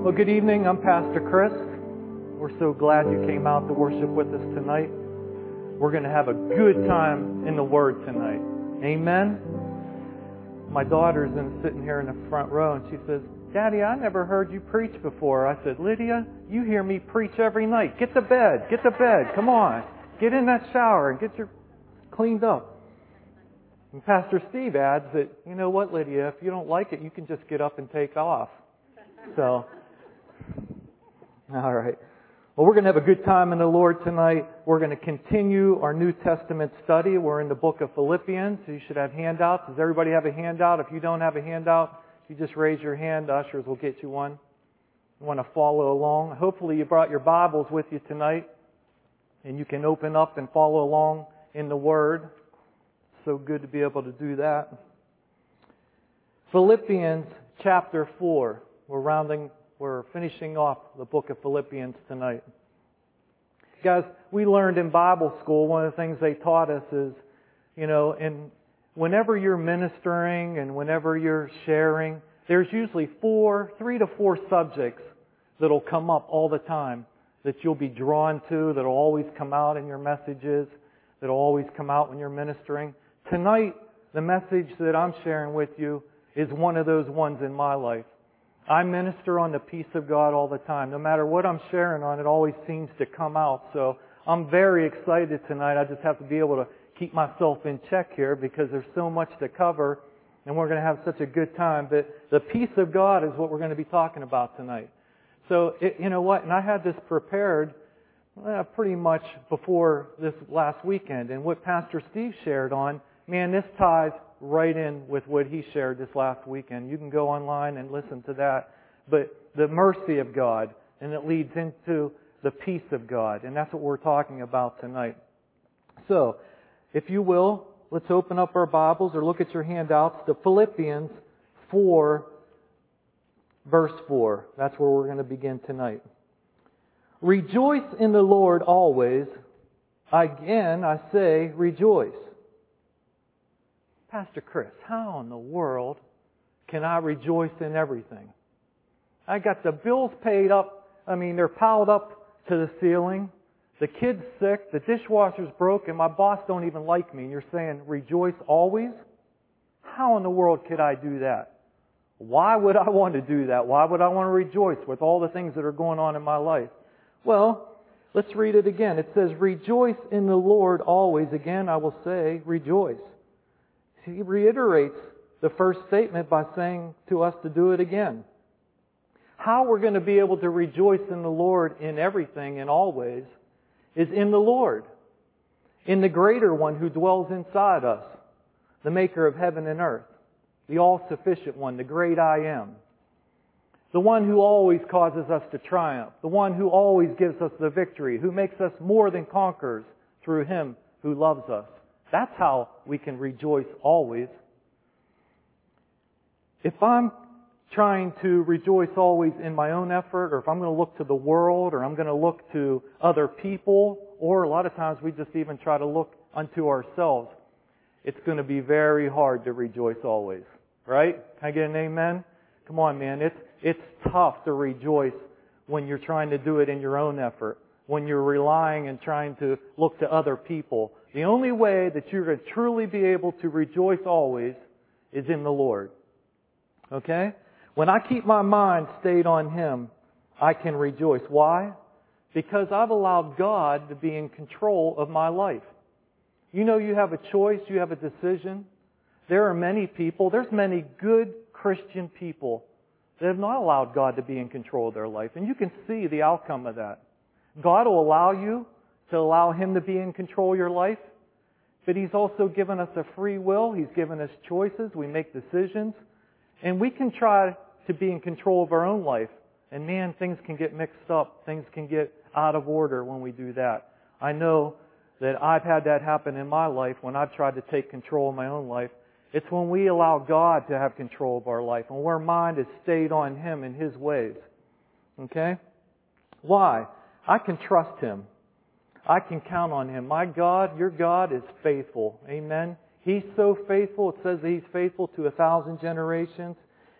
Well, good evening. I'm Pastor Chris. We're so glad you came out to worship with us tonight. We're going to have a good time in the Word tonight. Amen? My daughter's sitting here in the front row, and she says, Daddy, I never heard you preach before. I said, Lydia, you hear me preach every night. Get to bed. Get to bed. Come on. Get in that shower and get your cleaned up. And Pastor Steve adds that, you know what, Lydia, if you don't like it, you can just get up and take off. So, all right. Well, we're going to have a good time in the Lord tonight. We're going to continue our New Testament study. We're in the book of Philippians. You should have handouts. Does everybody have a handout? If you don't have a handout, you just raise your hand. The ushers will get you one. You want to follow along. Hopefully you brought your Bibles with you tonight, and you can open up and follow along in the Word. So good to be able to do that. Philippians chapter 4. We're finishing off the book of Philippians tonight. Guys, we learned in Bible school, one of the things they taught us is, and whenever you're ministering and whenever you're sharing, there's usually 3 to 4 subjects that'll come up all the time that you'll be drawn to, that'll always come out in your messages, that'll always come out when you're ministering. Tonight, the message that I'm sharing with you is one of those ones in my life. I minister on the peace of God all the time. No matter what I'm sharing on, it always seems to come out. So I'm very excited tonight. I just have to be able to keep myself in check here because there's so much to cover and we're going to have such a good time. But the peace of God is what we're going to be talking about tonight. So, you know what? And I had this prepared pretty much before this last weekend. And what Pastor Steve shared on, man, this ties right in with what he shared this last weekend. You can go online and listen to that. But the mercy of God, and it leads into the peace of God. And that's what we're talking about tonight. So, if you will, let's open up our Bibles or look at your handouts to Philippians 4, verse 4. That's where we're going to begin tonight. Rejoice in the Lord always. Again, I say rejoice. Pastor Chris, how in the world can I rejoice in everything? I got the bills paid up. They're piled up to the ceiling. The kid's sick. The dishwasher's broke. And my boss don't even like me. And you're saying rejoice always? How in the world could I do that? Why would I want to do that? Why would I want to rejoice with all the things that are going on in my life? Well, let's read it again. It says, rejoice in the Lord always. Again, I will say rejoice. He reiterates the first statement by saying to us to do it again. How we're going to be able to rejoice in the Lord in everything and always is in the Lord, in the greater one who dwells inside us, the maker of heaven and earth, the all-sufficient one, the great I am, the one who always causes us to triumph, the one who always gives us the victory, who makes us more than conquerors through Him who loves us. That's how we can rejoice always. If I'm trying to rejoice always in my own effort, or if I'm going to look to the world, or I'm going to look to other people, or a lot of times we just even try to look unto ourselves, it's going to be very hard to rejoice always. Right? Can I get an amen? Come on, man. It's tough to rejoice when you're trying to do it in your own effort, when you're relying and trying to look to other people. The only way that you're going to truly be able to rejoice always is in the Lord. Okay? When I keep my mind stayed on Him, I can rejoice. Why? Because I've allowed God to be in control of my life. You know you have a choice, you have a decision. There are many people, there's many good Christian people that have not allowed God to be in control of their life. And you can see the outcome of that. God will allow you to allow Him to be in control of your life. But He's also given us a free will. He's given us choices. We make decisions. And we can try to be in control of our own life. And man, things can get mixed up. Things can get out of order when we do that. I know that I've had that happen in my life when I've tried to take control of my own life. It's when we allow God to have control of our life. And where our mind is stayed on Him and His ways. Okay? Why? I can trust Him. I can count on Him. My God, your God, is faithful. Amen. He's so faithful. It says that He's faithful to 1,000 generations.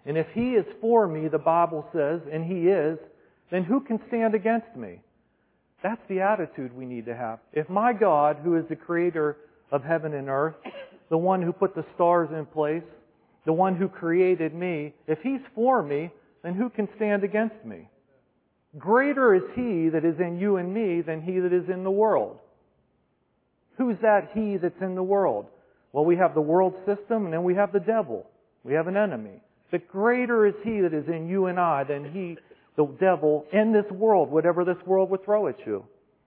And if He is for me, the Bible says, and He is, then who can stand against me? That's the attitude we need to have. If my God, who is the creator of heaven and earth, the one who put the stars in place, the one who created me, if He's for me, then who can stand against me? Greater is He that is in you and me than he that is in the world. Who's that He that's in the world? Well, we have the world system and then we have the devil. We have an enemy. But greater is He that is in you and I than he, the devil, in this world, whatever this world would throw at you.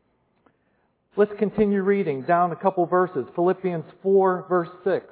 Let's continue reading down a couple verses. Philippians 4, verse 6.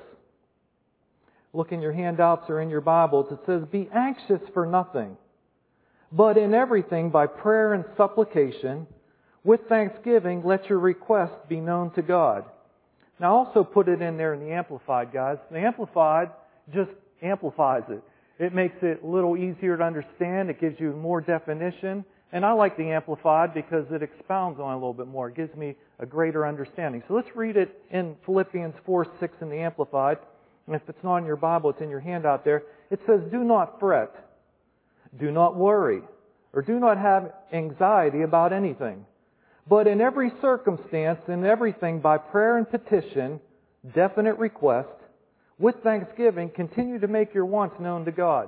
Look in your handouts or in your Bibles. It says, "Be anxious for nothing, but in everything by prayer and supplication, with thanksgiving, let your requests be known to God." Now also put it in there in the Amplified, guys. The Amplified just amplifies it. It makes it a little easier to understand. It gives you more definition. And I like the Amplified because it expounds on it a little bit more. It gives me a greater understanding. So let's read it in Philippians 4, 6 in the Amplified. And if it's not in your Bible, it's in your handout there. It says, "Do not fret, do not worry, or do not have anxiety about anything. But in every circumstance and everything by prayer and petition, definite request, with thanksgiving, continue to make your wants known to God."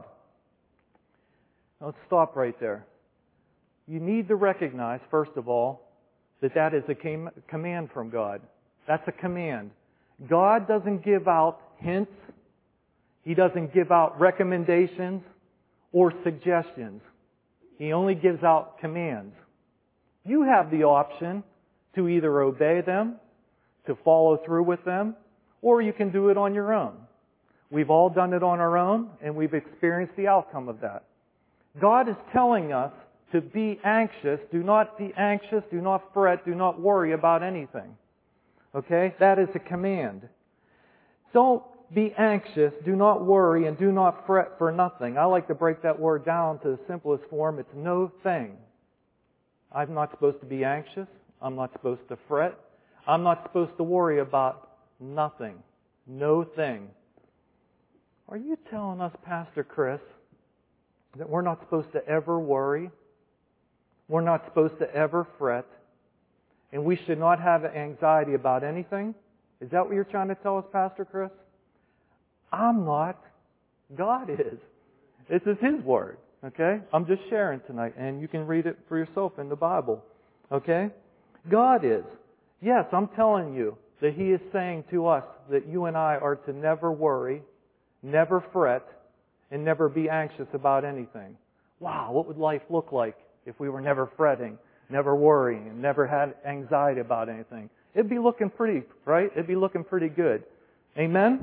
Now let's stop right there. You need to recognize, first of all, that that is a command from God. That's a command. God doesn't give out hints. He doesn't give out recommendations or suggestions. He only gives out commands. You have the option to either obey them, to follow through with them, or you can do it on your own. We've all done it on our own, and we've experienced the outcome of that. God is telling us to be anxious. Do not be anxious, do not fret, do not worry about anything. Okay? That is a command. Don't be anxious, do not worry, and do not fret for nothing. I like to break that word down to the simplest form. It's no thing. I'm not supposed to be anxious. I'm not supposed to fret. I'm not supposed to worry about nothing. No thing. Are you telling us, Pastor Chris, that we're not supposed to ever worry? We're not supposed to ever fret? And we should not have anxiety about anything? Is that what you're trying to tell us, Pastor Chris? I'm not. God is. This is His Word. Okay? I'm just sharing tonight, and you can read it for yourself in the Bible. Okay? God is. Yes, I'm telling you that He is saying to us that you and I are to never worry, never fret, and never be anxious about anything. Wow, what would life look like if we were never fretting, never worrying, and never had anxiety about anything? It'd be looking pretty, right? It'd be looking pretty good. Amen?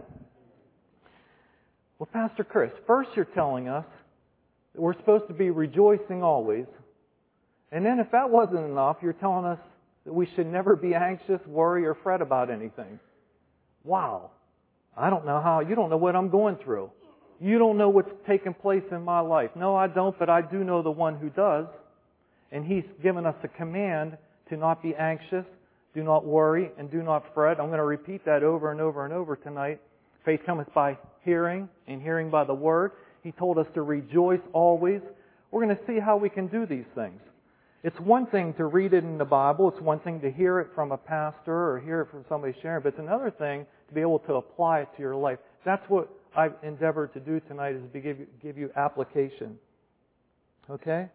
Well, Pastor Chris, first you're telling us that we're supposed to be rejoicing always. And then if that wasn't enough, you're telling us that we should never be anxious, worry, or fret about anything. Wow. I don't know how. You don't know what I'm going through. You don't know what's taking place in my life. No, I don't, but I do know the one who does. And He's given us a command to not be anxious, do not worry, and do not fret. I'm going to repeat that over and over and over tonight. Faith cometh by hearing, and hearing by the Word. He told us to rejoice always. We're going to see how we can do these things. It's one thing to read it in the Bible. It's one thing to hear it from a pastor or hear it from somebody sharing. But it's another thing to be able to apply it to your life. That's what I've endeavored to do tonight, is to give you application. Okay?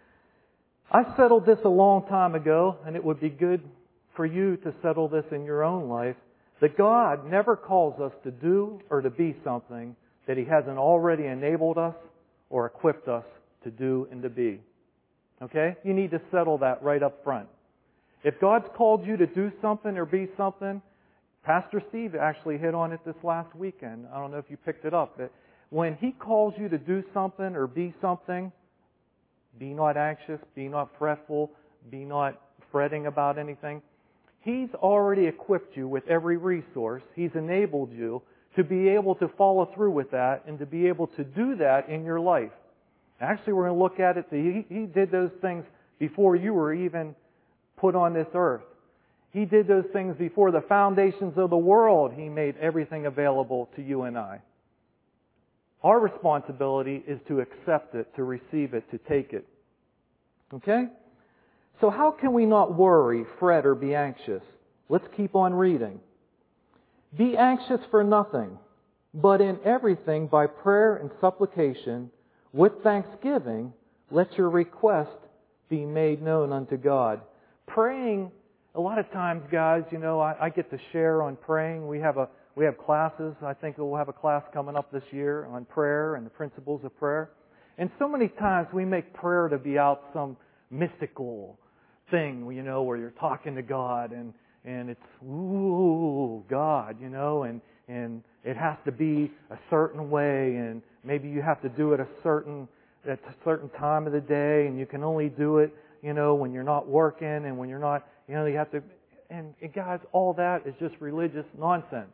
I settled this a long time ago, and it would be good for you to settle this in your own life, that God never calls us to do or to be something that He hasn't already enabled us or equipped us to do and to be. Okay? You need to settle that right up front. If God's called you to do something or be something, Pastor Steve actually hit on it this last weekend. I don't know if you picked it up, but when He calls you to do something or be something, be not anxious, be not fretful, be not fretting about anything. He's already equipped you with every resource. He's enabled you to be able to follow through with that and to be able to do that in your life. Actually, we're going to look at it that He did those things before you were even put on this earth. He did those things before the foundations of the world. He made everything available to you and I. Our responsibility is to accept it, to receive it, to take it. Okay? So how can we not worry, fret, or be anxious? Let's keep on reading. Be anxious for nothing, but in everything by prayer and supplication, with thanksgiving, let your request be made known unto God. Praying, a lot of times, guys, I get to share on praying. We have classes. I think we'll have a class coming up this year on prayer and the principles of prayer. And so many times we make prayer to be out some mystical thing, where you're talking to God and it's, ooh, God, and it has to be a certain way, and maybe you have to do it at a certain time of the day, and you can only do it, when you're not working and when you're not, you have to, and guys, all that is just religious nonsense.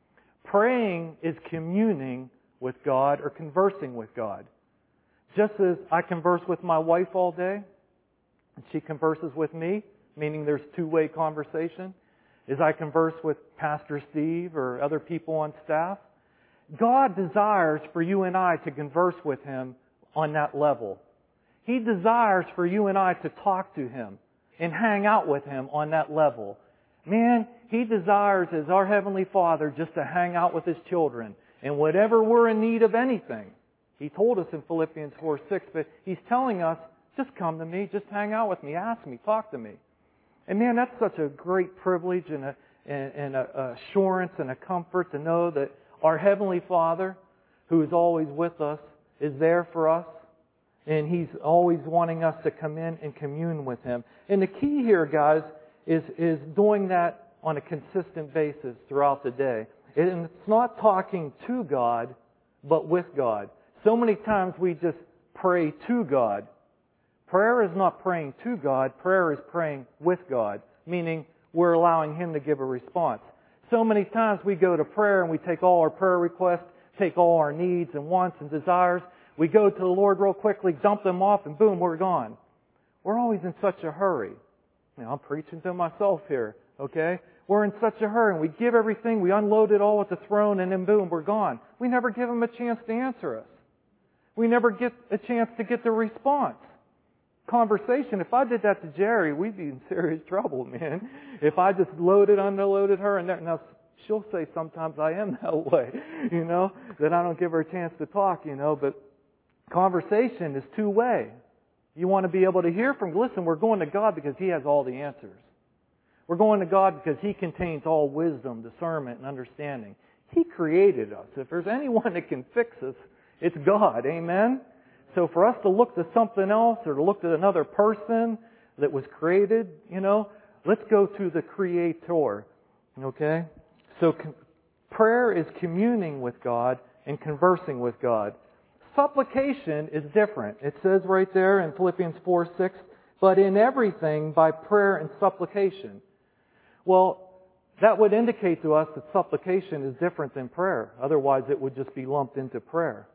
Praying is communing with God or conversing with God. Just as I converse with my wife all day, and she converses with me, meaning there's two-way conversation, as I converse with Pastor Steve or other people on staff, God desires for you and I to converse with Him on that level. He desires for you and I to talk to Him and hang out with Him on that level. Man, He desires as our Heavenly Father just to hang out with His children. And whatever we're in need of anything, He told us in Philippians 4:6, but He's telling us, just come to me, just hang out with me, ask me, talk to me. And man, that's such a great privilege and a assurance and a comfort to know that our Heavenly Father, who is always with us, is there for us. And He's always wanting us to come in and commune with Him. And the key here, guys, is doing that on a consistent basis throughout the day. And it's not talking to God, but with God. So many times we just pray to God. Prayer is not praying to God. Prayer is praying with God, meaning we're allowing Him to give a response. So many times we go to prayer and we take all our prayer requests, take all our needs and wants and desires. We go to the Lord real quickly, dump them off, and boom, we're gone. We're always in such a hurry. I'm preaching to myself here, okay? We're in such a hurry, and we give everything, we unload it all at the throne, and then boom, we're gone. We never give Him a chance to answer us. We never get a chance to get the response. Conversation, if I did that to Jerry, we'd be in serious trouble, man. If I just unloaded her, and now she'll say sometimes I am that way, that I don't give her a chance to talk, but conversation is two-way. You want to be able to hear from, listen, we're going to God because He has all the answers. We're going to God because He contains all wisdom, discernment, and understanding. He created us. If there's anyone that can fix us, it's God. Amen? So for us to look to something else or to look to another person that was created, let's go to the Creator. Okay? So prayer is communing with God and conversing with God. Supplication is different. It says right there in Philippians 4:6, but in everything by prayer and supplication. Well, that would indicate to us that supplication is different than prayer. Otherwise, it would just be lumped into prayer.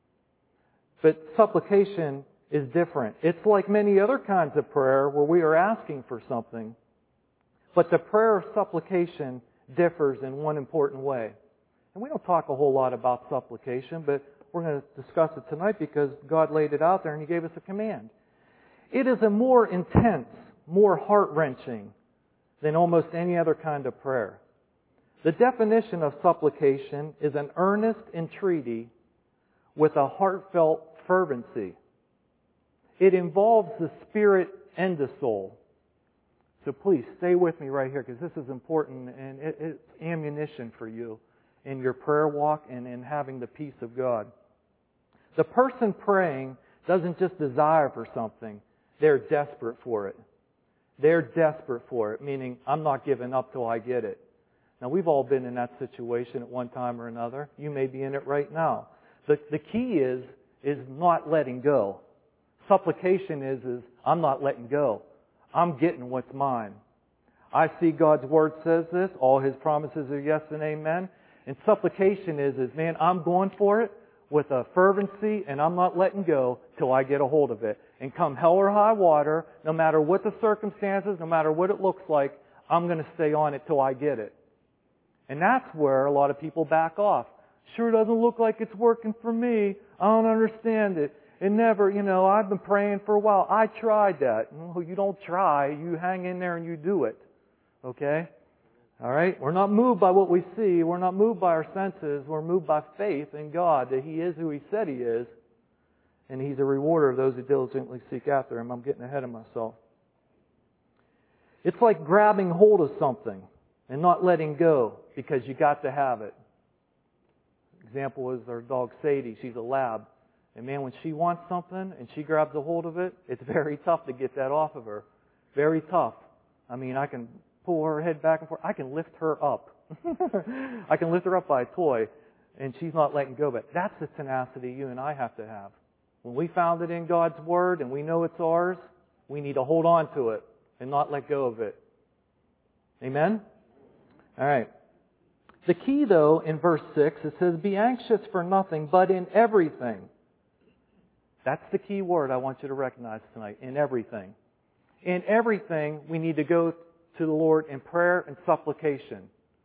But supplication is different. It's like many other kinds of prayer where we are asking for something. But the prayer of supplication differs in one important way. And we don't talk a whole lot about supplication, but we're going to discuss it tonight because God laid it out there and He gave us a command. It is a more intense, more heart-wrenching than almost any other kind of prayer. The definition of supplication is an earnest entreaty with a heartfelt fervency. It involves the spirit and the soul. So please stay with me right here because this is important and it's ammunition for you in your prayer walk and in having the peace of God. The person praying doesn't just desire for something. They're desperate for it. They're desperate for it, meaning I'm not giving up till I get it. Now, we've all been in that situation at one time or another. You may be in it right now. The key is not letting go. Supplication is I'm not letting go. I'm getting what's mine. I see God's Word says this. All His promises are yes and amen. And supplication is man, I'm going for it with a fervency and I'm not letting go till I get a hold of it. And come hell or high water, no matter what the circumstances, no matter what it looks like, I'm going to stay on it till I get it. And that's where a lot of people back off. Sure doesn't look like it's working for me. I don't understand it. It never, I've been praying for a while. I tried that. No, you don't try. You hang in there and you do it. Okay? All right? We're not moved by what we see. We're not moved by our senses. We're moved by faith in God that He is who He said He is. And He's a rewarder of those who diligently seek after Him. I'm getting ahead of myself. It's like grabbing hold of something and not letting go because you got to have it. Example is our dog Sadie. She's a lab. And man, when she wants something and she grabs a hold of it, it's very tough to get that off of her. Very tough. I mean, I can pull her head back and forth. I can lift her up. I can lift her up by a toy, and she's not letting go of it. That's the tenacity you and I have to have. When we found it in God's Word and we know it's ours, we need to hold on to it and not let go of it. Amen? All right. The key, though, in verse 6, it says, "Be anxious for nothing, but in everything." That's the key word I want you to recognize tonight. In everything. In everything, we need to go to the Lord in prayer and supplication.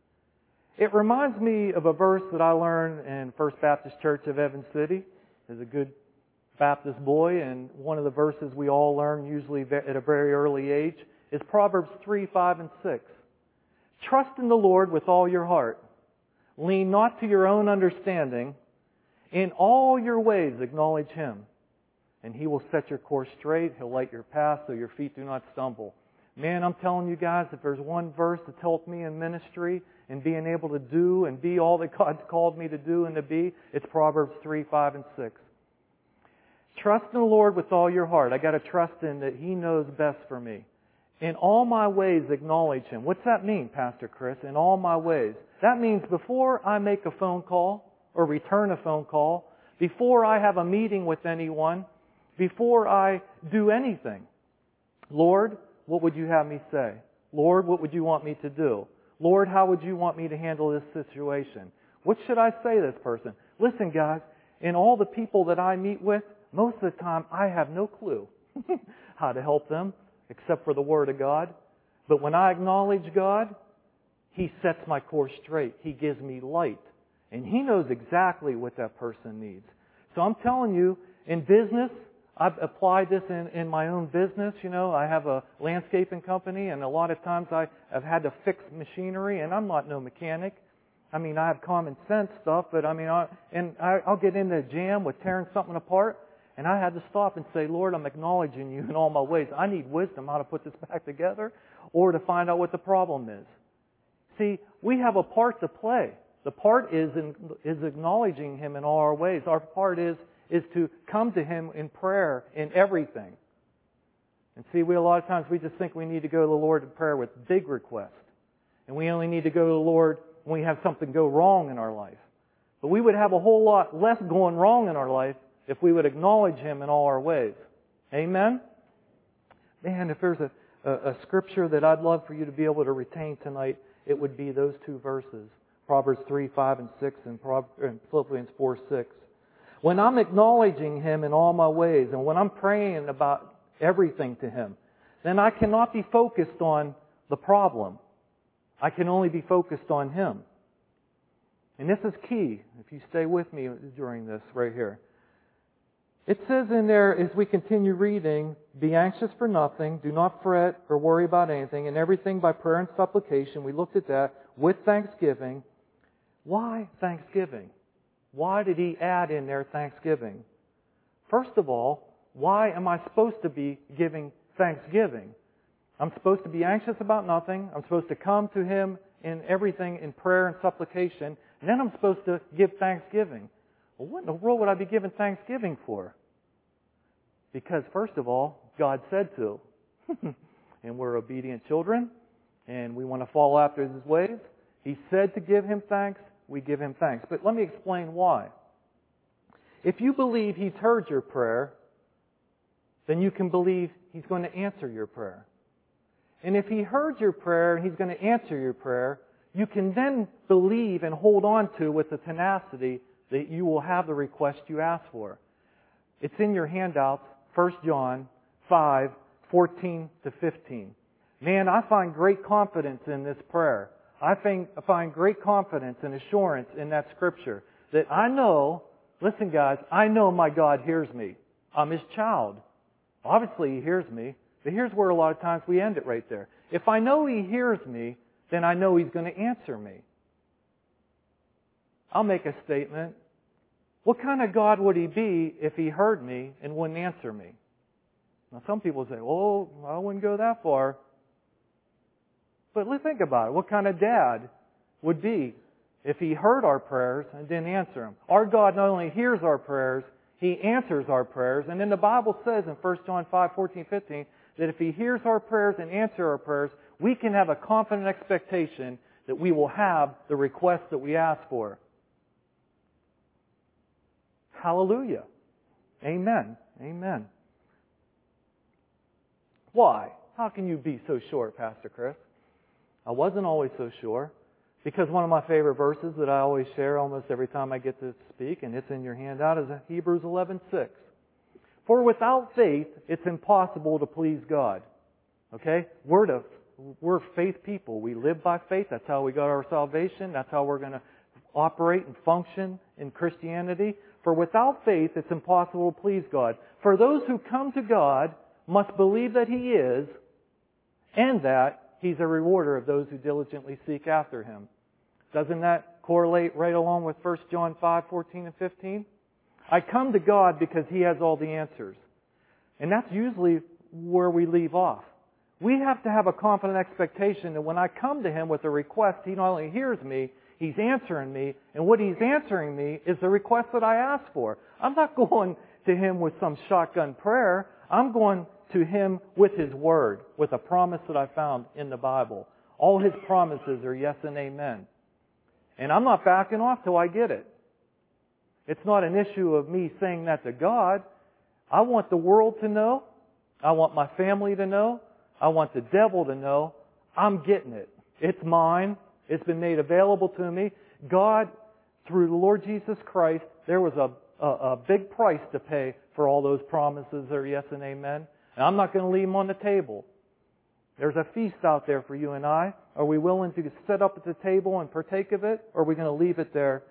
It reminds me of a verse that I learned in First Baptist Church of Evans City. As a good Baptist boy, and one of the verses we all learn usually at a very early age is Proverbs 3, 5, and 6. "Trust in the Lord with all your heart. Lean not to your own understanding. In all your ways acknowledge Him, and He will set your course straight. He'll light your path so your feet do not stumble." Man, I'm telling you guys, if there's one verse that's helped me in ministry and being able to do and be all that God's called me to do and to be, it's Proverbs 3, 5, and 6. Trust in the Lord with all your heart. I got to trust in that He knows best for me. In all my ways acknowledge Him. What's that mean, Pastor Chris? In all my ways. That means before I make a phone call or return a phone call, before I have a meeting with anyone, before I do anything, Lord, what would you have me say? Lord, what would you want me to do? Lord, how would you want me to handle this situation? What should I say to this person? Listen, guys, in all the people that I meet with, most of the time I have no clue how to help them except for the Word of God. But when I acknowledge God, He sets my course straight. He gives me light. And He knows exactly what that person needs. So I'm telling you, in business, I've applied this in my own business. I have a landscaping company, and a lot of times I've had to fix machinery, and I'm not no mechanic. I mean, I have common sense stuff, but I'll get into a jam with tearing something apart, and I had to stop and say, Lord, I'm acknowledging you in all my ways. I need wisdom how to put this back together or to find out what the problem is. See, we have a part to play. The part is acknowledging Him in all our ways. Our part is to come to Him in prayer in everything. And see, a lot of times we just think we need to go to the Lord in prayer with big requests. And we only need to go to the Lord when we have something go wrong in our life. But we would have a whole lot less going wrong in our life if we would acknowledge Him in all our ways. Amen? Man, if there's a scripture that I'd love for you to be able to retain tonight, it would be those two verses. Proverbs 3, 5, and 6 and Philippians 4, 6. When I'm acknowledging Him in all my ways and when I'm praying about everything to Him, then I cannot be focused on the problem. I can only be focused on Him. And this is key, if you stay with me during this right here. It says in there, as we continue reading, "Be anxious for nothing, do not fret or worry about anything, and everything by prayer and supplication." We looked at that, with thanksgiving. Why thanksgiving? Why did He add in there thanksgiving? First of all, why am I supposed to be giving thanksgiving? I'm supposed to be anxious about nothing. I'm supposed to come to Him in everything in prayer and supplication. And then I'm supposed to give thanksgiving. Well, what in the world would I be giving thanksgiving for? Because first of all, God said to. And we're obedient children. And we want to follow after His ways. He said to give Him thanks. We give Him thanks. But let me explain why. If you believe He's heard your prayer, then you can believe He's going to answer your prayer. And if He heard your prayer and He's going to answer your prayer, you can then believe and hold on to with the tenacity that you will have the request you ask for. It's in your handouts, 1 John 5, 14 to 15. Man, I find great confidence in this prayer. I find great confidence and assurance in that scripture. that I know, listen guys, I know my God hears me. I'm His child. Obviously He hears me, but here's where a lot of times we end it right there. If I know He hears me, then I know He's going to answer me. I'll make a statement. What kind of God would He be if He heard me and wouldn't answer me? Now some people say, oh, I wouldn't go that far. But let's think about it. What kind of dad would be if He heard our prayers and didn't answer them? Our God not only hears our prayers, He answers our prayers. And then the Bible says in 1 John 5:14-15 that if He hears our prayers and answers our prayers, we can have a confident expectation that we will have the request that we ask for. Hallelujah. Amen. Amen. Why? How can you be so sure, Pastor Chris? I wasn't always so sure. Because one of my favorite verses that I always share almost every time I get to speak, and it's in your handout, is Hebrews 11:6. For without faith, it's impossible to please God. Okay? We're faith people. We live by faith. That's how we got our salvation. That's how we're going to operate and function in Christianity. For without faith, it's impossible to please God. For those who come to God must believe that He is, and that He's a rewarder of those who diligently seek after Him. Doesn't that correlate right along with 1 John 5:14-15? I come to God because He has all the answers. And that's usually where we leave off. We have to have a confident expectation that when I come to Him with a request, He not only hears me, He's answering me, and what He's answering me is the request that I asked for. I'm not going to Him with some shotgun prayer. I'm going to Him with His Word, with a promise that I found in the Bible. All His promises are yes and amen. And I'm not backing off till I get it. It's not an issue of me saying that to God. I want the world to know. I want my family to know. I want the devil to know. I'm getting it. It's mine. It's been made available to me. God, through the Lord Jesus Christ, there was a big price to pay for all those promises that are yes and amen. And I'm not going to leave them on the table. There's a feast out there for you and I. Are we willing to sit up at the table and partake of it? Or are we going to leave it there?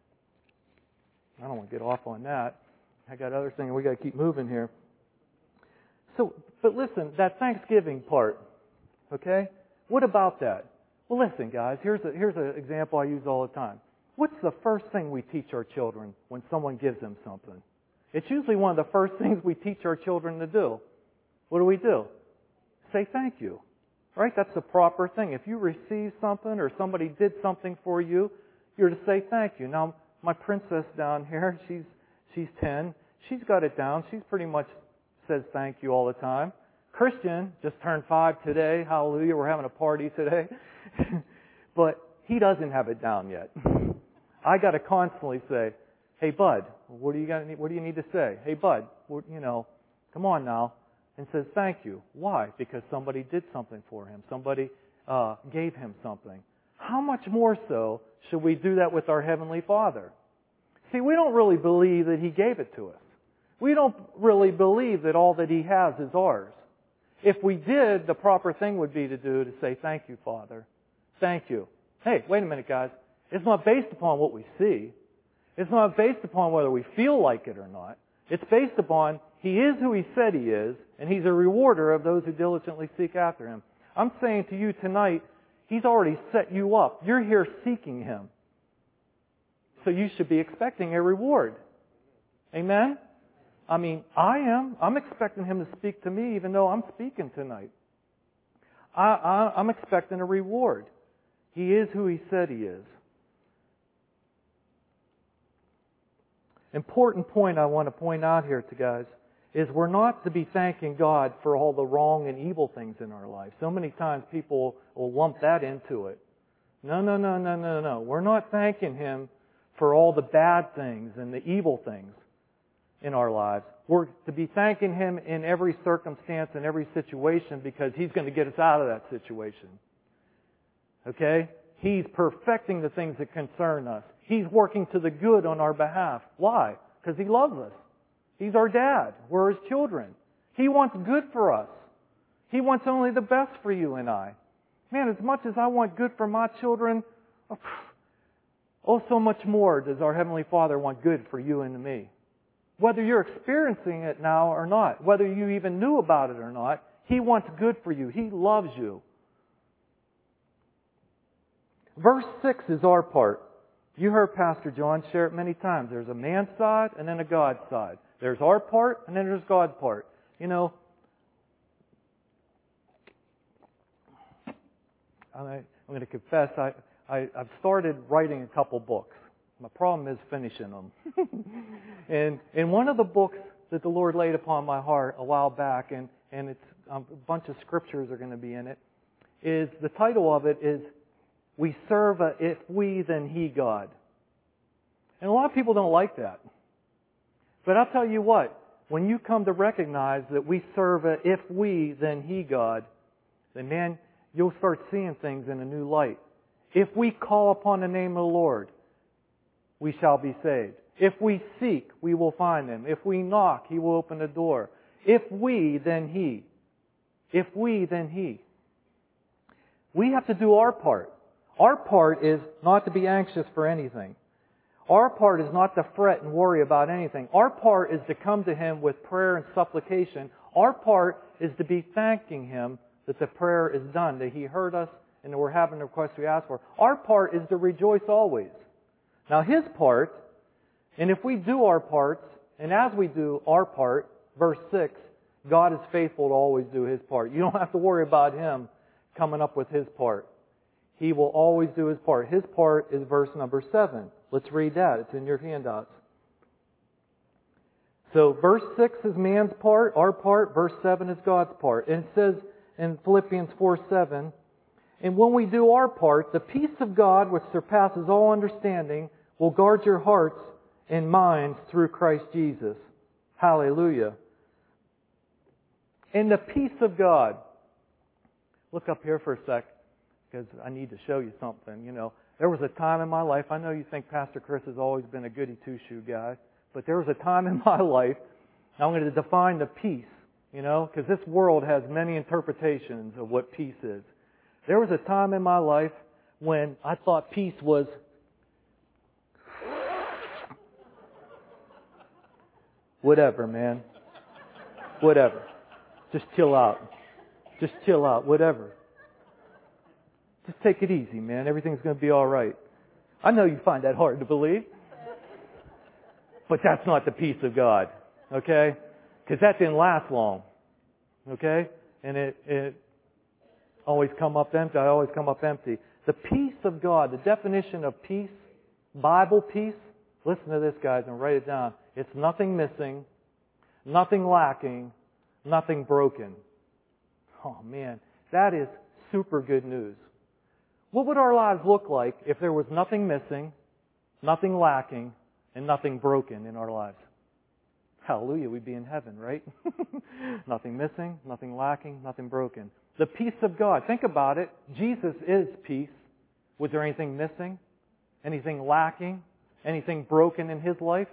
I don't want to get off on that. I got other things. We got to keep moving here. So, but listen, that Thanksgiving part, okay? What about that? Well, listen, guys. Here's an example I use all the time. What's the first thing we teach our children when someone gives them something? It's usually one of the first things we teach our children to do. What do? Say thank you. Right? That's the proper thing. If you receive something or somebody did something for you, you're to say thank you. Now, my princess down here, she's 10. She's got it down. She's pretty much says thank you all the time. Christian just turned 5 today. Hallelujah. We're having a party today. But he doesn't have it down yet. I got to constantly say, hey, bud, what do you need to say? Hey, bud, come on now. And says thank you. Why? Because somebody did something for him. Somebody gave him something. How much more so should we do that with our Heavenly Father? See, we don't really believe that He gave it to us. We don't really believe that all that He has is ours. If we did, the proper thing would be to say, thank you, Father. Thank you. Hey, wait a minute, guys. It's not based upon what we see. It's not based upon whether we feel like it or not. It's based upon He is who He said He is, and He's a rewarder of those who diligently seek after Him. I'm saying to you tonight, He's already set you up. You're here seeking Him. So you should be expecting a reward. Amen? I mean, I am. I'm expecting Him to speak to me even though I'm speaking tonight. I'm expecting a reward. He is who He said He is. Important point I want to point out here to guys is we're not to be thanking God for all the wrong and evil things in our life. So many times people will lump that into it. No. We're not thanking Him for all the bad things and the evil things in our lives. We're to be thanking Him in every circumstance and every situation because He's going to get us out of that situation. Okay? He's perfecting the things that concern us. He's working to the good on our behalf. Why? Because He loves us. He's our dad. We're His children. He wants good for us. He wants only the best for you and I. Man, as much as I want good for my children, Oh, so much more does our Heavenly Father want good for you and me. Whether you're experiencing it now or not, whether you even knew about it or not, He wants good for you. He loves you. Verse 6 is our part. You heard Pastor John share it many times. There's a man's side and then a God's side. There's our part and then there's God's part. You know, I'm going to confess, I've started writing a couple books. My problem is finishing them. and one of the books that the Lord laid upon my heart a while back, and it's a bunch of scriptures are going to be in it, is the title of it is We Serve a If We Then He God. And a lot of people don't like that. But I'll tell you what, when you come to recognize that we serve a If We Then He God, then man, you'll start seeing things in a new light. If we call upon the name of the Lord, we shall be saved. If we seek, we will find Him. If we knock, He will open the door. If we, then He. If we, then He. We have to do our part. Our part is not to be anxious for anything. Our part is not to fret and worry about anything. Our part is to come to Him with prayer and supplication. Our part is to be thanking Him that the prayer is done, that He heard us, and that we're having the request we asked for. Our part is to rejoice always. Now His part, and if we do our parts, and as we do our part, verse 6, God is faithful to always do His part. You don't have to worry about Him coming up with His part. He will always do His part. His part is verse number 7. Let's read that. It's in your handouts. So verse 6 is man's part, our part. Verse 7 is God's part. And it says in Philippians 4:7, and when we do our part, the peace of God, which surpasses all understanding, will guard your hearts and minds through Christ Jesus. Hallelujah. And the peace of God. Look up here for a sec, because I need to show you something. You know, there was a time in my life, I know you think Pastor Chris has always been a goody two-shoe guy, but there was a time in my life, I'm going to define the peace, you know, because this world has many interpretations of what peace is. There was a time in my life when I thought peace was whatever, man. Whatever. Just chill out. Just chill out. Whatever. Just take it easy, man. Everything's going to be all right. I know you find that hard to believe. But that's not the peace of God. Okay? Because that didn't last long. Okay? And it always come up empty. I always come up empty. The peace of God, the definition of peace, Bible peace, listen to this, guys, and write it down. It's nothing missing, nothing lacking, nothing broken. Oh, man, that is super good news. What would our lives look like if there was nothing missing, nothing lacking, and nothing broken in our lives? Hallelujah, we'd be in heaven, right? Nothing missing, nothing lacking, nothing broken. The peace of God. Think about it. Jesus is peace. Was there anything missing? Anything lacking? Anything broken in His life?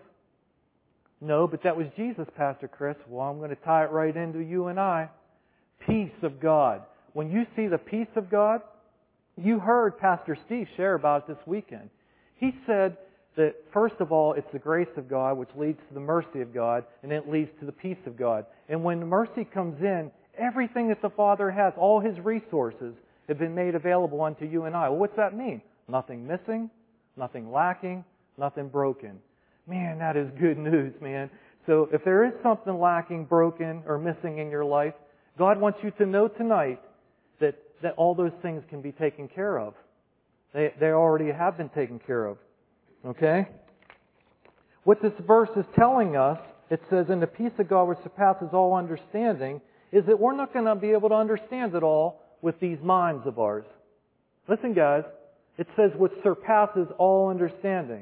No, but that was Jesus, Pastor Chris. Well, I'm going to tie it right into you and I. Peace of God. When you see the peace of God, you heard Pastor Steve share about it this weekend. He said that, first of all, it's the grace of God, which leads to the mercy of God, and it leads to the peace of God. And when mercy comes in, everything that the Father has, all His resources, have been made available unto you and I. Well, what's that mean? Nothing missing, nothing lacking, nothing broken. Man, that is good news, man. So if there is something lacking, broken, or missing in your life, God wants you to know tonight that all those things can be taken care of. They already have been taken care of. Okay? What this verse is telling us, it says, and the peace of God which surpasses all understanding, is that we're not going to be able to understand it all with these minds of ours. Listen, guys. It says which surpasses all understanding.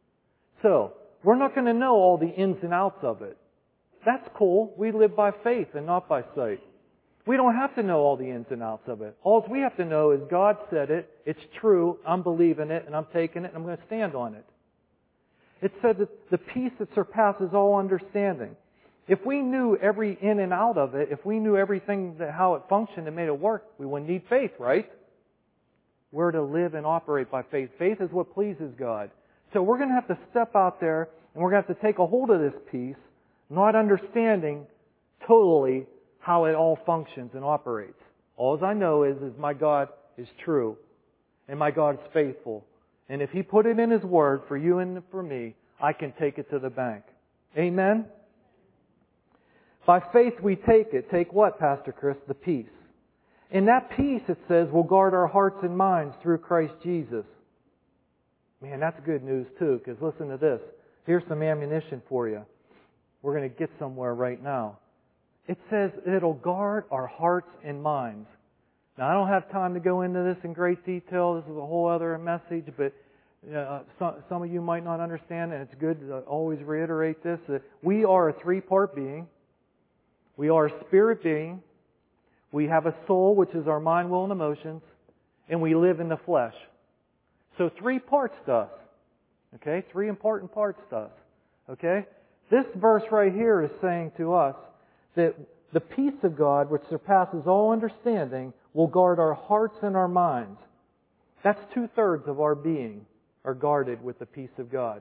So, we're not going to know all the ins and outs of it. That's cool. We live by faith and not by sight. We don't have to know all the ins and outs of it. All we have to know is God said it, it's true, I'm believing it, and I'm taking it, and I'm going to stand on it. It said that the peace that surpasses all understanding. If we knew every in and out of it, if we knew everything, how it functioned and made it work, we wouldn't need faith, right? we're to live and operate by faith. Faith is what pleases God. So we're going to have to step out there and we're going to have to take a hold of this peace, not understanding totally how it all functions and operates. All I know is my God is true and my God is faithful. And if He put it in His Word for you and for me, I can take it to the bank. Amen? By faith we take it. Take what, Pastor Chris? The peace. And that peace, it says, will guard our hearts and minds through Christ Jesus. Man, that's good news too, because listen to this. Here's some ammunition for you. We're going to get somewhere right now. It says it'll guard our hearts and minds. Now, I don't have time to go into this in great detail. This is a whole other message, but some of you might not understand, and it's good to always reiterate this, that we are a three-part being. We are a spirit being. We have a soul, which is our mind, will, and emotions, and we live in the flesh. So 3 parts to us. Okay? 3 important parts to us. Okay? This verse right here is saying to us that the peace of God, which surpasses all understanding, will guard our hearts and our minds. That's 2/3 of our being are guarded with the peace of God.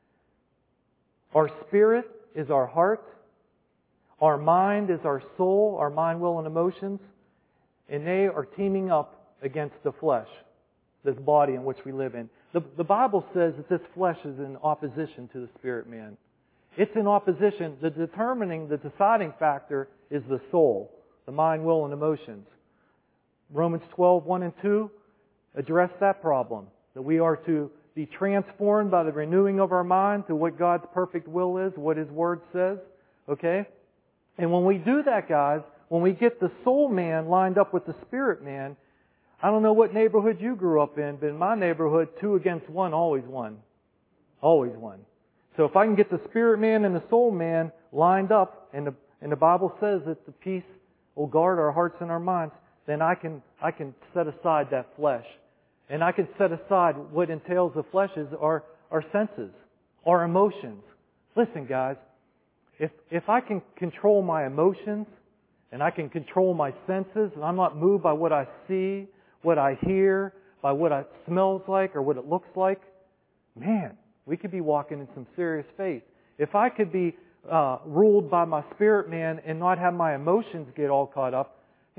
Our spirit is our heart. Our mind is our soul, our mind, will, and emotions. And they are teaming up against the flesh, this body in which we live in. The Bible says that this flesh is in opposition to the spirit man. It's in opposition. The deciding factor is the soul, the mind, will, and emotions. Romans 12:1 and 2 address that problem. That we are to be transformed by the renewing of our mind to what God's perfect will is, what His Word says. Okay? And when we do that, guys, when we get the soul man lined up with the spirit man, I don't know what neighborhood you grew up in, but in my neighborhood, 2 against 1 always won. Always won. So if I can get the spirit man and the soul man lined up, and the Bible says that the peace will guard our hearts and our minds, then I can set aside that flesh. And I can set aside what entails the flesh is our senses, our emotions. Listen, guys, if I can control my emotions and I can control my senses and I'm not moved by what I see, what I hear, by what it smells like or what it looks like, man, we could be walking in some serious faith. If I could be ruled by my spirit man and not have my emotions get all caught up,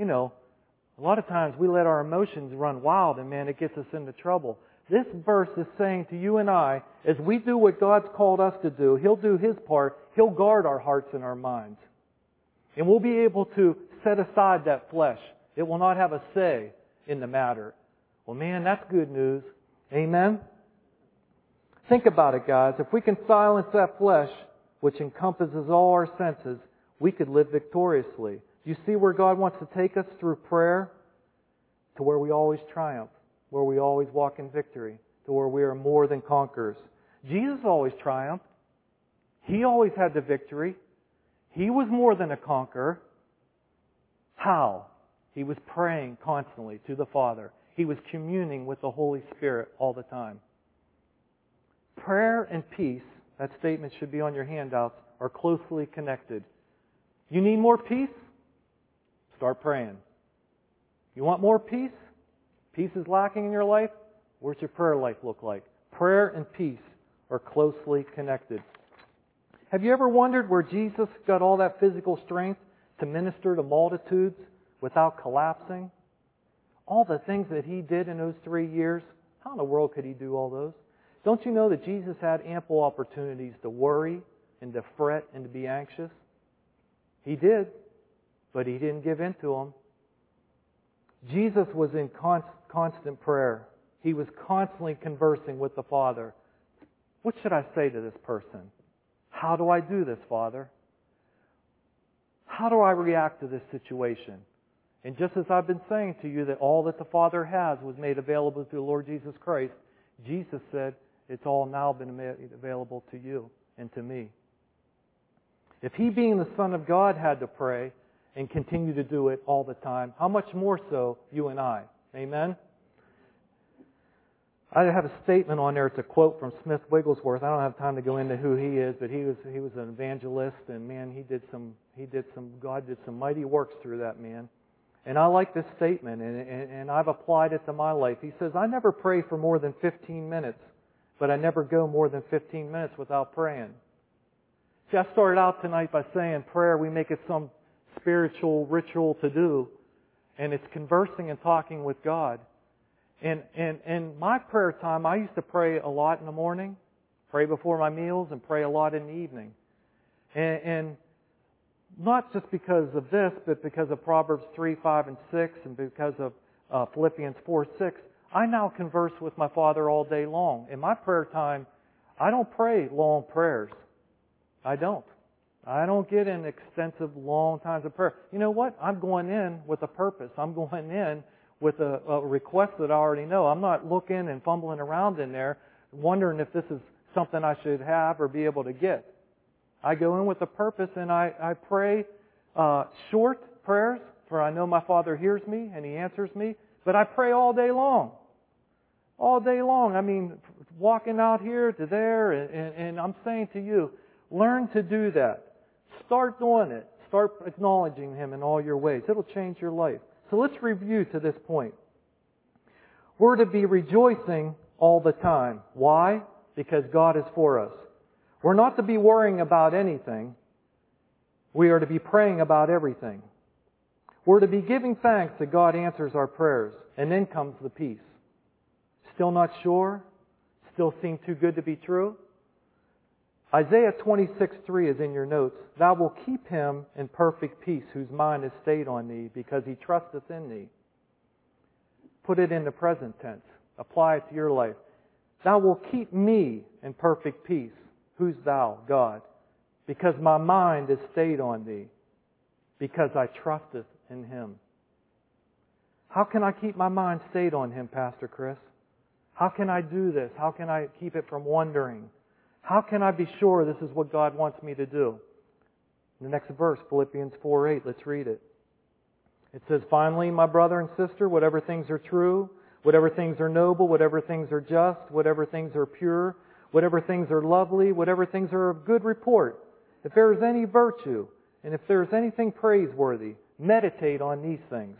a lot of times we let our emotions run wild and man, it gets us into trouble. This verse is saying to you and I, as we do what God's called us to do, He'll do His part. He'll guard our hearts and our minds. And we'll be able to set aside that flesh. It will not have a say in the matter. Well, man, that's good news. Amen? Think about it, guys. If we can silence that flesh, which encompasses all our senses, we could live victoriously. You see where God wants to take us through prayer? To where we always triumph. Where we always walk in victory, to where we are more than conquerors. Jesus always triumphed. He always had the victory. He was more than a conqueror. How? He was praying constantly to the Father. He was communing with the Holy Spirit all the time. Prayer and peace, that statement should be on your handouts, are closely connected. You need more peace? Start praying. You want more peace? Peace is lacking in your life? What's your prayer life look like? Prayer and peace are closely connected. Have you ever wondered where Jesus got all that physical strength to minister to multitudes without collapsing? All the things that He did in those 3 years, how in the world could He do all those? Don't you know that Jesus had ample opportunities to worry and to fret and to be anxious? He did, but He didn't give in to them. Jesus was in constant prayer. He was constantly conversing with the Father. What should I say to this person? How do I do this, Father? How do I react to this situation? And just as I've been saying to you that all that the Father has was made available through the Lord Jesus Christ, Jesus said, it's all now been made available to you and to me. If He, being the Son of God, had to pray and continue to do it all the time, how much more so you and I? Amen? I have a statement on there. It's a quote from Smith Wigglesworth. I don't have time to go into who he is, but he was an evangelist, and man, God did some mighty works through that man. And I like this statement, and I've applied it to my life. He says, I never pray for more than 15 minutes, but I never go more than 15 minutes without praying. See, I started out tonight by saying prayer, we make it some spiritual ritual to do, and it's conversing and talking with God. And my prayer time, I used to pray a lot in the morning, pray before my meals, and pray a lot in the evening. And not just because of this, but because of Proverbs 3, 5, and 6, and because of Philippians 4, 6, I now converse with my Father all day long. In my prayer time, I don't pray long prayers. I don't. I don't get in extensive, long times of prayer. You know what? I'm going in with a purpose. I'm going in with a request that I already know. I'm not looking and fumbling around in there, wondering if this is something I should have or be able to get. I go in with a purpose, and I pray short prayers, for I know my Father hears me and He answers me, but I pray all day long. All day long. I mean, walking out here to there, and I'm saying to you, learn to do that. Start doing it. Start acknowledging Him in all your ways. It'll change your life. So let's review to this point. We're to be rejoicing all the time. Why? Because God is for us. We're not to be worrying about anything. We are to be praying about everything. We're to be giving thanks that God answers our prayers. And then comes the peace. Still not sure? Still seem too good to be true? Isaiah 26:3 is in your notes. Thou wilt keep him in perfect peace, whose mind is stayed on thee, because he trusteth in thee. Put it in the present tense. Apply it to your life. Thou wilt keep me in perfect peace. Who's thou? God. Because my mind is stayed on thee. Because I trusteth in Him. How can I keep my mind stayed on Him, Pastor Chris? How can I do this? How can I keep it from wandering? How can I be sure this is what God wants me to do? The next verse, Philippians 4:8, let's read it. It says, Finally, my brother and sister, whatever things are true, whatever things are noble, whatever things are just, whatever things are pure, whatever things are lovely, whatever things are of good report, if there is any virtue, and if there is anything praiseworthy, meditate on these things.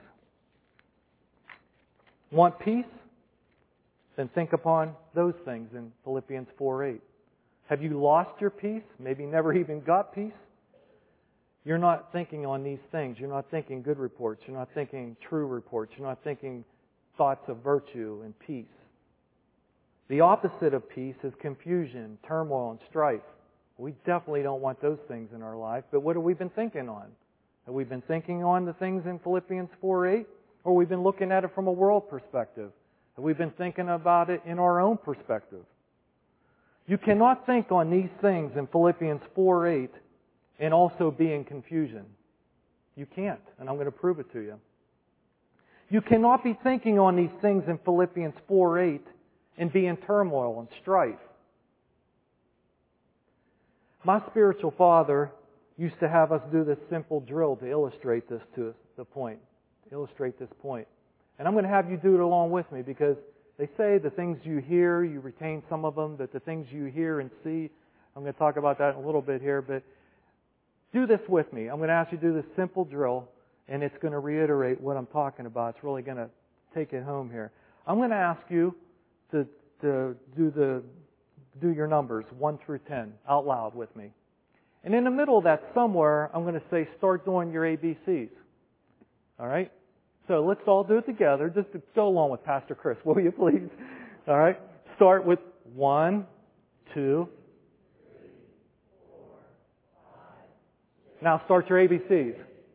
Want peace? Then think upon those things in Philippians 4:8. Have you lost your peace? Maybe never even got peace? You're not thinking on these things. You're not thinking good reports. You're not thinking true reports. You're not thinking thoughts of virtue and peace. The opposite of peace is confusion, turmoil, and strife. We definitely don't want those things in our life. But what have we been thinking on? Have we been thinking on the things in Philippians 4:8? Or have we been looking at it from a world perspective? Have we been thinking about it in our own perspective? You cannot think on these things in Philippians 4:8 and also be in confusion. You can't, and I'm going to prove it to you. You cannot be thinking on these things in Philippians 4:8 and be in turmoil and strife. My spiritual father used to have us do this simple drill to illustrate this to the point. To illustrate this point. And I'm going to have you do it along with me, because they say the things you hear, you retain some of them, but the things you hear and see, I'm going to talk about that in a little bit here, but do this with me. I'm going to ask you to do this simple drill, and it's going to reiterate what I'm talking about. It's really going to take it home here. I'm going to ask you to do your numbers 1 through 10 out loud with me. And in the middle of that somewhere, I'm going to say start doing your ABCs. All right? So let's all do it together. Just to go along with Pastor Chris, will you please? All right? Start with 1, 2. Now start your ABCs.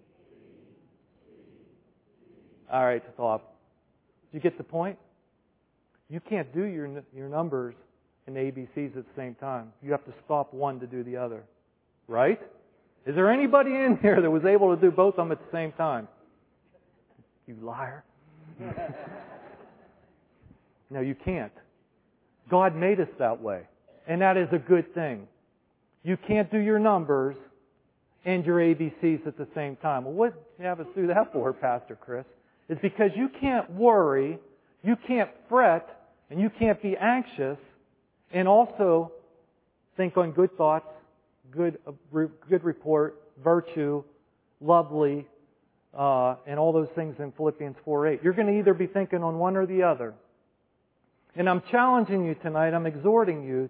All right, stop. Did you get the point? You can't do your numbers and ABCs at the same time. You have to stop one to do the other. Right? Is there anybody in here that was able to do both of them at the same time? You liar. No, you can't. God made us that way. And that is a good thing. You can't do your numbers and your ABCs at the same time. Well, what do you have us do that for, Pastor Chris? It's because you can't worry, you can't fret, and you can't be anxious and also think on good thoughts, good report, virtue, lovely, and all those things in Philippians 4:8. You're going to either be thinking on one or the other. And I'm challenging you tonight, I'm exhorting you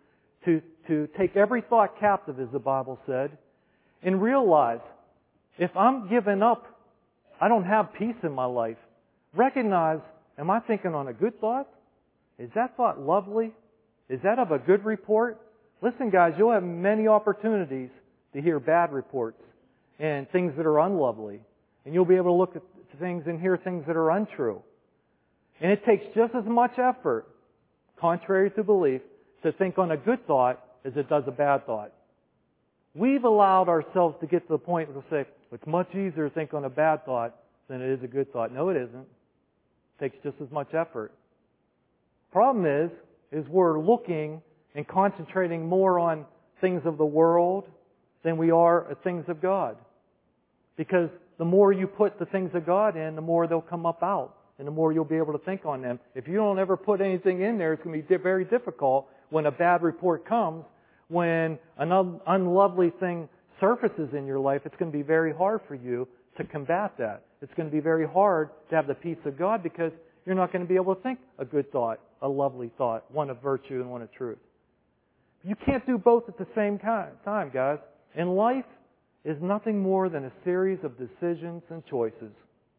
to take every thought captive, as the Bible said, and realize if I'm giving up, I don't have peace in my life. Recognize, am I thinking on a good thought? Is that thought lovely? Is that of a good report? Listen, guys, you'll have many opportunities to hear bad reports and things that are unlovely. And you'll be able to look at things and hear things that are untrue. And it takes just as much effort, contrary to belief, to think on a good thought as it does a bad thought. We've allowed ourselves to get to the point where we'll say, it's much easier to think on a bad thought than it is a good thought. No, it isn't. It takes just as much effort. Problem is we're looking and concentrating more on things of the world than we are at things of God. Because the more you put the things of God in, the more they'll come up out. And the more you'll be able to think on them. If you don't ever put anything in there, it's going to be very difficult when a bad report comes. When an unlovely thing surfaces in your life, it's going to be very hard for you to combat that. It's going to be very hard to have the peace of God because you're not going to be able to think a good thought, a lovely thought, one of virtue and one of truth. You can't do both at the same time, guys. And life is nothing more than a series of decisions and choices.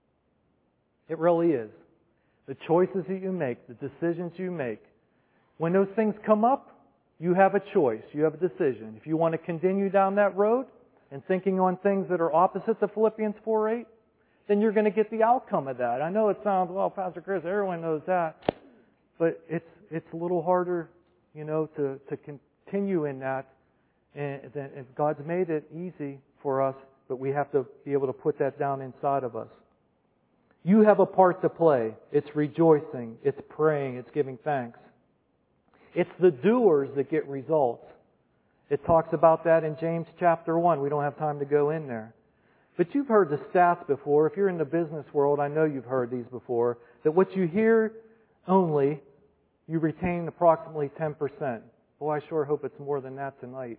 It really is. The choices that you make, the decisions you make. When those things come up, you have a choice. You have a decision. If you want to continue down that road and thinking on things that are opposite to Philippians 4:8, then you're going to get the outcome of that. I know it sounds, well, Pastor Chris, everyone knows that. But it's a little harder, to continue in that. And God's made it easy for us, but we have to be able to put that down inside of us. You have a part to play. It's rejoicing. It's praying. It's giving thanks. It's the doers that get results. It talks about that in James chapter 1. We don't have time to go in there. But you've heard the stats before. If you're in the business world, I know you've heard these before, that what you hear only, you retain approximately 10%. Boy, I sure hope it's more than that tonight.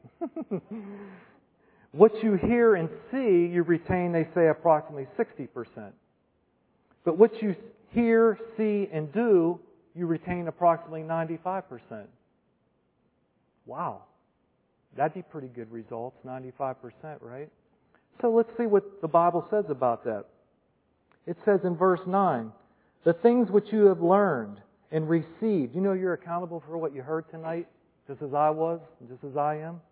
What you hear and see, you retain, they say, approximately 60%. But what you hear, see, and do, you retain approximately 95%. Wow. That'd be pretty good results, 95%, right? So let's see what the Bible says about that. It says in verse 9, the things which you have learned and received. You know you're accountable for what you heard tonight, just as I was, just as I am.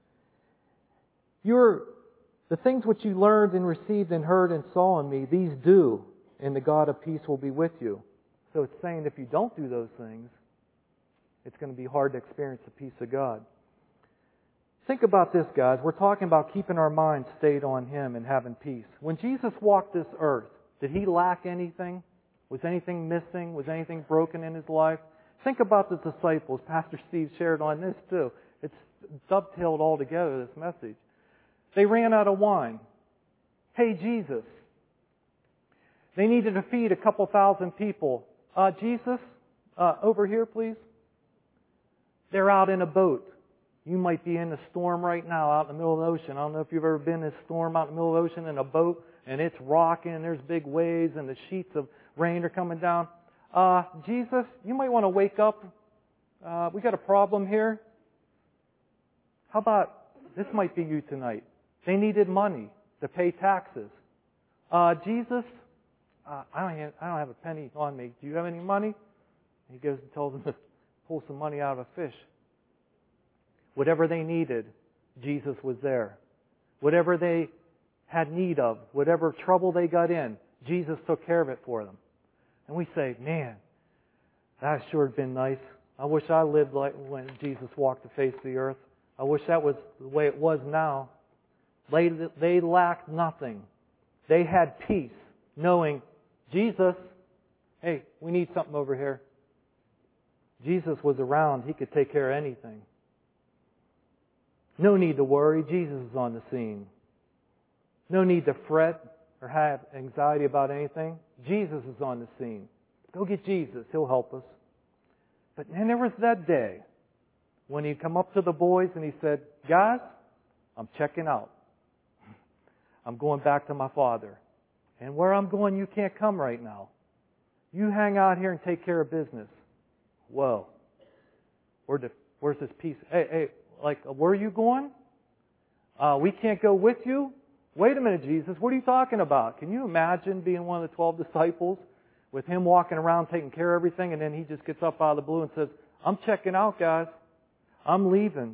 The things which you learned and received and heard and saw in me, these do, and the God of peace will be with you. So it's saying if you don't do those things, it's going to be hard to experience the peace of God. Think about this, guys. We're talking about keeping our minds stayed on Him and having peace. When Jesus walked this earth, did He lack anything? Was anything missing? Was anything broken in His life? Think about the disciples. Pastor Steve shared on this too. It's dovetailed all together, this message. They ran out of wine. Hey, Jesus. They needed to feed a couple thousand people. Jesus, over here, please. They're out in a boat. You might be in a storm right now out in the middle of the ocean. I don't know if you've ever been in a storm out in the middle of the ocean in a boat, and it's rocking, and there's big waves, and the sheets of rain are coming down. Jesus, you might want to wake up. We got a problem here. How about, this might be you tonight. They needed money to pay taxes. Jesus, I don't have a penny on me. Do you have any money? He goes and tells them to pull some money out of a fish. Whatever they needed, Jesus was there. Whatever they had need of, whatever trouble they got in, Jesus took care of it for them. And we say, man, that sure had been nice. I wish I lived like when Jesus walked the face of the earth. I wish that was the way it was now. They lacked nothing. They had peace, knowing Jesus, hey, we need something over here. Jesus was around. He could take care of anything. No need to worry. Jesus is on the scene. No need to fret or have anxiety about anything. Jesus is on the scene. Go get Jesus. He'll help us. But then there was that day when he'd come up to the boys and he said, guys, I'm checking out. I'm going back to my Father. And where I'm going, you can't come right now. You hang out here and take care of business. Whoa. Where's this peace? Hey, where are you going? We can't go with you? Wait a minute, Jesus. What are you talking about? Can you imagine being one of the 12 disciples with him walking around taking care of everything, and then he just gets up out of the blue and says, I'm checking out, guys. I'm leaving.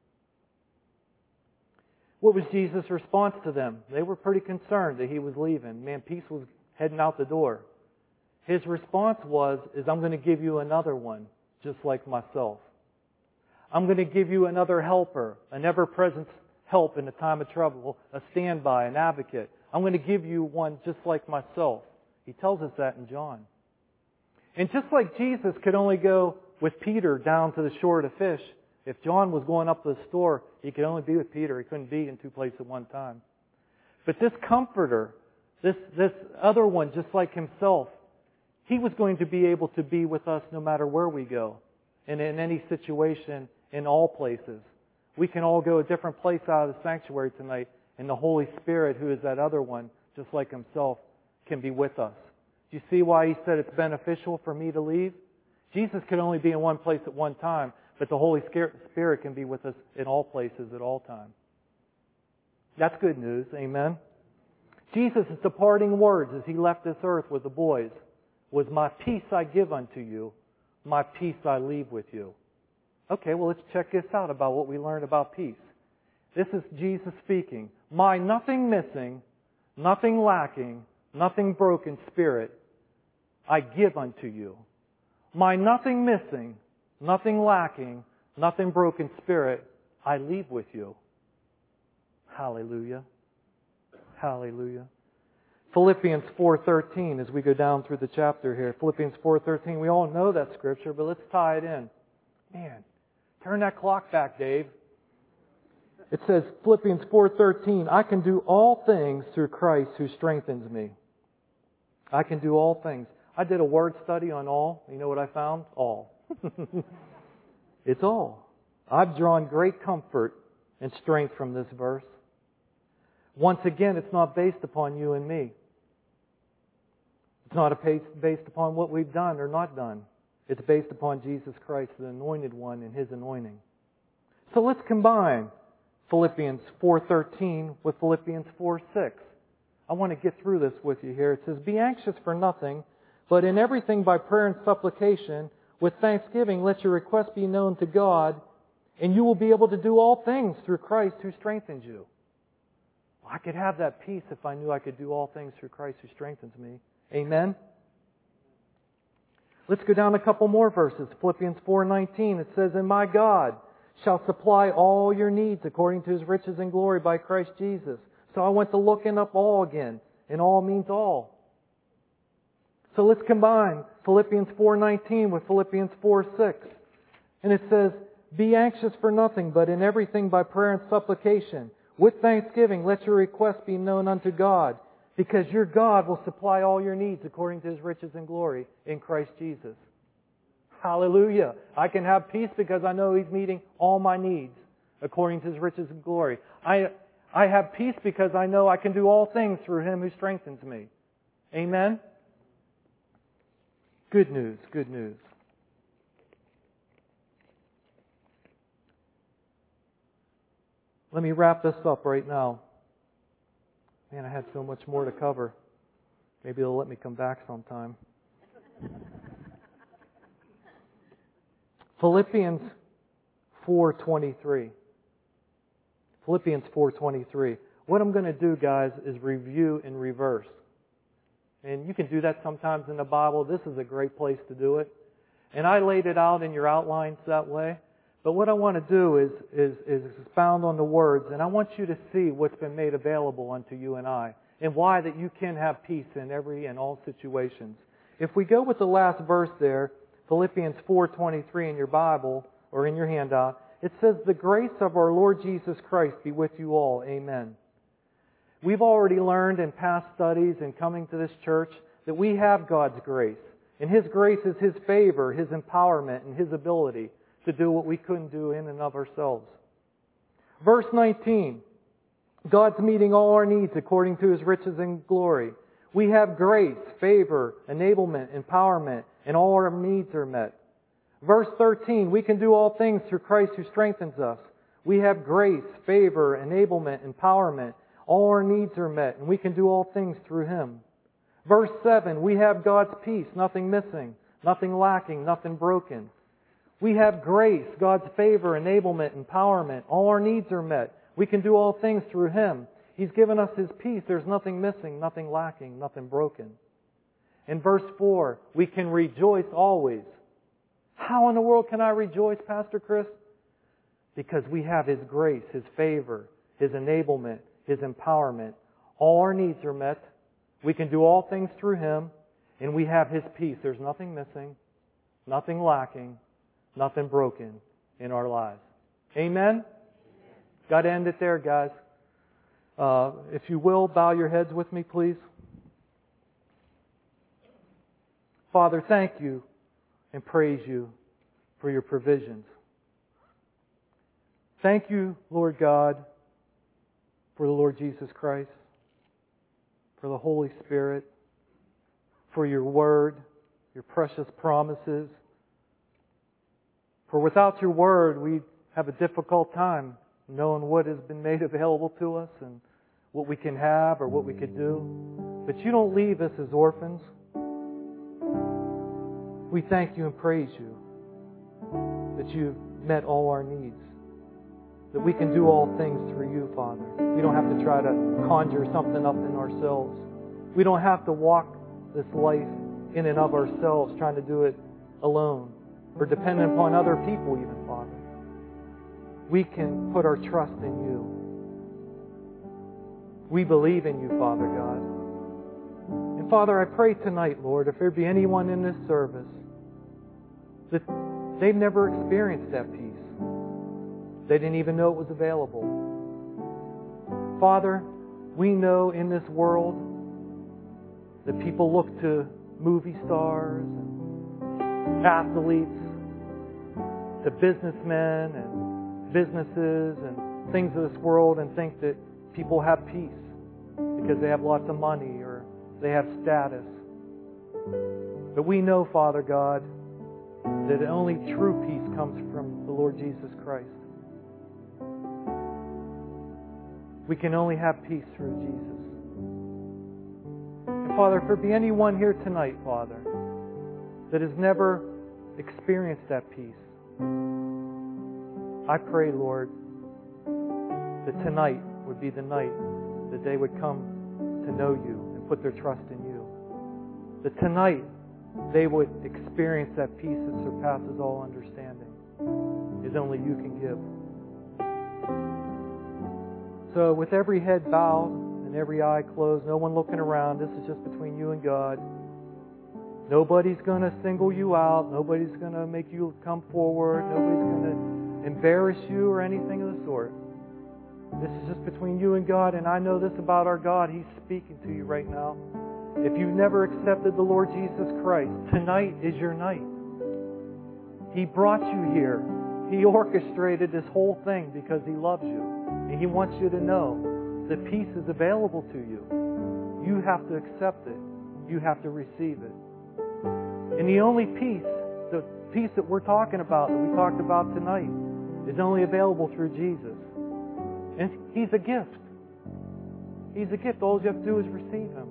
What was Jesus' response to them? They were pretty concerned that he was leaving. Man, peace was heading out the door. His response is I'm going to give you another one, just like myself. I'm going to give you another helper, an ever-present help in the time of trouble, a standby, an advocate. I'm going to give you one just like myself. He tells us that in John. And just like Jesus could only go with Peter down to the shore to fish, if John was going up to the store, he could only be with Peter. He couldn't be in two places at one time. But this comforter, this other one just like himself, he was going to be able to be with us no matter where we go. And in any situation, in all places. We can all go a different place out of the sanctuary tonight, and the Holy Spirit, who is that other one, just like himself, can be with us. Do you see why he said it's beneficial for me to leave? Jesus could only be in one place at one time, but the Holy Spirit can be with us in all places at all times. That's good news. Amen. Jesus' departing words as he left this earth with the boys was, my peace I give unto you, my peace I leave with you. Okay, well, let's check this out about what we learned about peace. This is Jesus speaking. My nothing missing, nothing lacking, nothing broken spirit I give unto you. My nothing missing, nothing lacking, nothing broken spirit I leave with you. Hallelujah. Hallelujah. Philippians 4:13 as we go down through the chapter here. Philippians 4:13. We all know that scripture, but let's tie it in. Man, turn that clock back, Dave. It says, Philippians 4:13, I can do all things through Christ who strengthens me. I can do all things. I did a word study on all. You know what I found? All. It's all. I've drawn great comfort and strength from this verse. Once again, it's not based upon you and me. It's not based upon what we've done or not done. It's based upon Jesus Christ, the Anointed One, and His anointing. So let's combine Philippians 4:13 with Philippians 4:6. I want to get through this with you here. It says, be anxious for nothing, but in everything by prayer and supplication, with thanksgiving, let your requests be known to God, and you will be able to do all things through Christ who strengthens you. I could have that peace if I knew I could do all things through Christ who strengthens me. Amen? Let's go down a couple more verses. Philippians 4:19, it says, and my God shall supply all your needs according to His riches and glory by Christ Jesus. So I went to looking up all again, and all means all. So let's combine Philippians 4:19 with Philippians 4:6. And it says, be anxious for nothing, but in everything by prayer and supplication, with thanksgiving, let your requests be known unto God, because your God will supply all your needs according to His riches and glory in Christ Jesus. Hallelujah. I can have peace because I know He's meeting all my needs according to His riches and glory. I have peace because I know I can do all things through Him who strengthens me. Amen? Good news, good news. Let me wrap this up right now. Man, I had so much more to cover. Maybe they'll let me come back sometime. Philippians 4:23. Philippians 4:23. What I'm going to do, guys, is review in reverse. And you can do that sometimes in the Bible. This is a great place to do it. And I laid it out in your outlines that way. But what I want to do is expound on the words, and I want you to see what's been made available unto you and I, and why that you can have peace in every and all situations. If we go with the last verse there, Philippians 4:23 in your Bible, or in your handout, it says, the grace of our Lord Jesus Christ be with you all. Amen. We've already learned in past studies and coming to this church that we have God's grace. And His grace is His favor, His empowerment, and His ability to do what we couldn't do in and of ourselves. Verse 19. God's meeting all our needs according to His riches and glory. We have grace, favor, enablement, empowerment, and all our needs are met. Verse 13, we can do all things through Christ who strengthens us. We have grace, favor, enablement, empowerment. All our needs are met, and we can do all things through Him. Verse 7, we have God's peace, nothing missing, nothing lacking, nothing broken. We have grace, God's favor, enablement, empowerment. All our needs are met. We can do all things through Him. He's given us His peace. There's nothing missing, nothing lacking, nothing broken. In verse 4, we can rejoice always. How in the world can I rejoice, Pastor Chris? Because we have His grace, His favor, His enablement, His empowerment. All our needs are met. We can do all things through Him, and we have His peace. There's nothing missing, nothing lacking, nothing broken in our lives. Amen? Got to end it there, guys. If you will, bow your heads with me, please. Father, thank you and praise you for your provisions. Thank you, Lord God, for the Lord Jesus Christ, for the Holy Spirit, for your word, your precious promises. For without your word, we have a difficult time knowing what has been made available to us and what we can have or what we could do. But you don't leave us as orphans. We thank you and praise you that you've met all our needs, that we can do all things through you, Father. We don't have to try to conjure something up in ourselves. We don't have to walk this life in and of ourselves, trying to do it alone or dependent upon other people even, Father. We can put our trust in you. We believe in you, Father God. And Father, I pray tonight, Lord, if there be anyone in this service that they've never experienced that peace. They didn't even know it was available. Father, we know in this world that people look to movie stars and athletes, to businessmen and businesses and things of this world and think that people have peace because they have lots of money or they have status. But we know, Father God, that only true peace comes from the Lord Jesus Christ. We can only have peace through Jesus. And Father, if there be anyone here tonight, Father, that has never experienced that peace, I pray, Lord, that tonight would be the night that they would come to know you and put their trust in you. That tonight they would experience that peace that surpasses all understanding, as only you can give. So with every head bowed and every eye closed, no one looking around, this is just between you and God. Nobody's going to single you out. Nobody's going to make you come forward. Nobody's going to embarrass you or anything of the sort. This is just between you and God, and I know this about our God. He's speaking to you right now. If you've never accepted the Lord Jesus Christ, tonight is your night. He brought you here. He orchestrated this whole thing because He loves you. And He wants you to know that peace is available to you. You have to accept it. You have to receive it. And the only peace, the peace that we're talking about, that we talked about tonight, is only available through Jesus. And He's a gift. He's a gift. All you have to do is receive Him.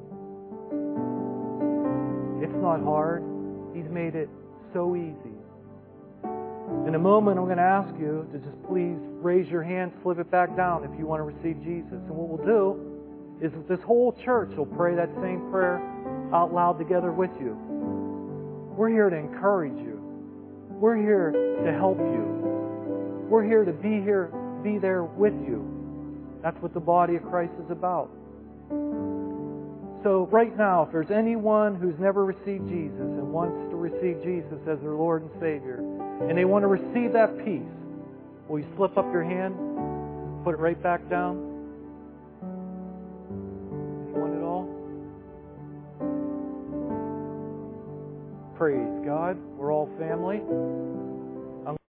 It's not hard. He's made it so easy. In a moment, I'm going to ask you to just please raise your hand, slip it back down if you want to receive Jesus. And what we'll do is this whole church will pray that same prayer out loud together with you. We're here to encourage you. We're here to help you. We're here to be there with you. That's what the body of Christ is about. So right now, if there's anyone who's never received Jesus and wants to receive Jesus as their Lord and Savior, and they want to receive that peace, will you slip up your hand, put it right back down? Anyone at all? Praise God. We're all family.